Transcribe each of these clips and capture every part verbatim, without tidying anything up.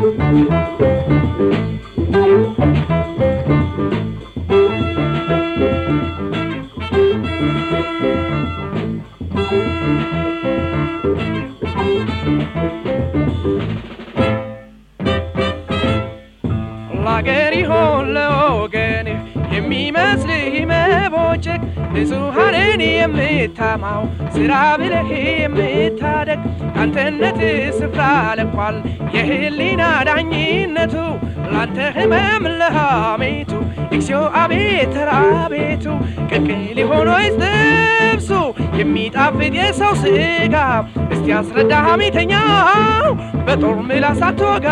Lageri hollo gene yemi mesli me bochek Nizuhareni yemitamaw sirabilehi yemitadek Antenet sifrale kwal yehilina dañinetu Lante hemem lehamitu Iksyo abit rabitu Kekeli hono istebsu Yemitafid yesaw siga Isti asreddahamiteኛው በጦር ምላስ አትወጋ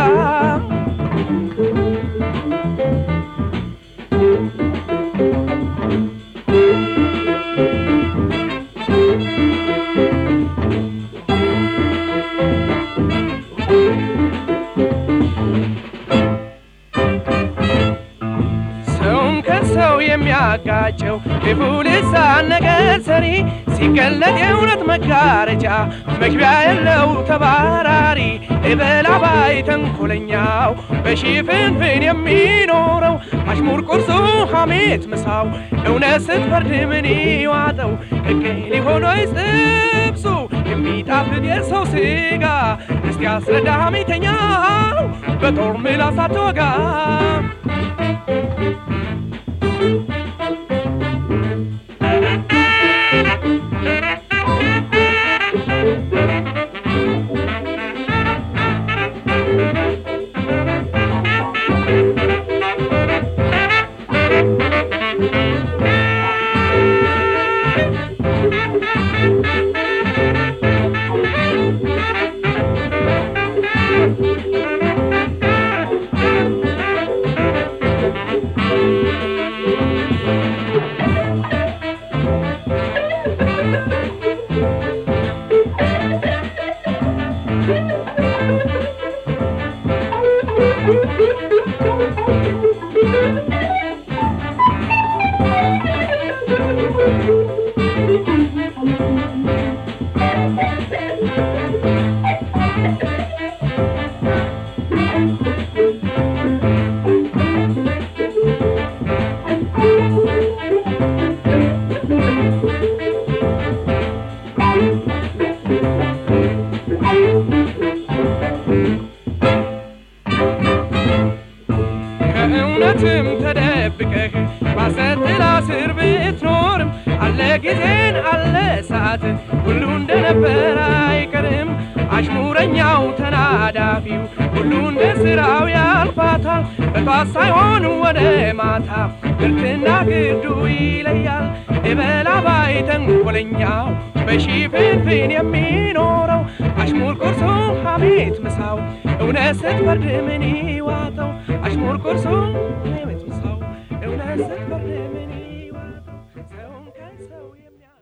ሰው የሚያጋጨው የፖሊስ ነገር ሰሪ ሲገለጥ የውነት መጋረጃ መግቢያ የለው ተባራሪ እበላባይ ተንኮለኛው በሽፍንፍን የሚኖረው አሽሙር ቁርሱ ሐሜት ምሳው እውነት ስትፈርድ ምን ይዋጠው ከከሊ ሆኖ ይስጥብሱ የሚጣፍጥ የሰው ስጋ እስቲ አስረዳ ሐሜተኛው በጦር ምላስ አትወጋ እውነትም ተደብቀህ ባሰጥላ ስር ብትኖርም አለ ጊዜን አለ ሰዓት ሁሉ እንደነበር አይቀርም አሽሙረኛው ተናዳፊው ሁሉ እንደ ስራው ያልፋታል በጧት ሳይሆን ወደ ማታ ግርትና ግዱ ይለያል እበላባይ ተንኮለኛው በሽፍንፍን የሚኖረው አሽሙር ቁርሱ ሐሜት ምሳው እውነት ስትፈርድ ምን ይዋጠው አሽሙር ቁርሱ ሐሜት ምሳው እውነት ስትፈርድ ምን ይዋጠው ሰውን ከሰው የሚያ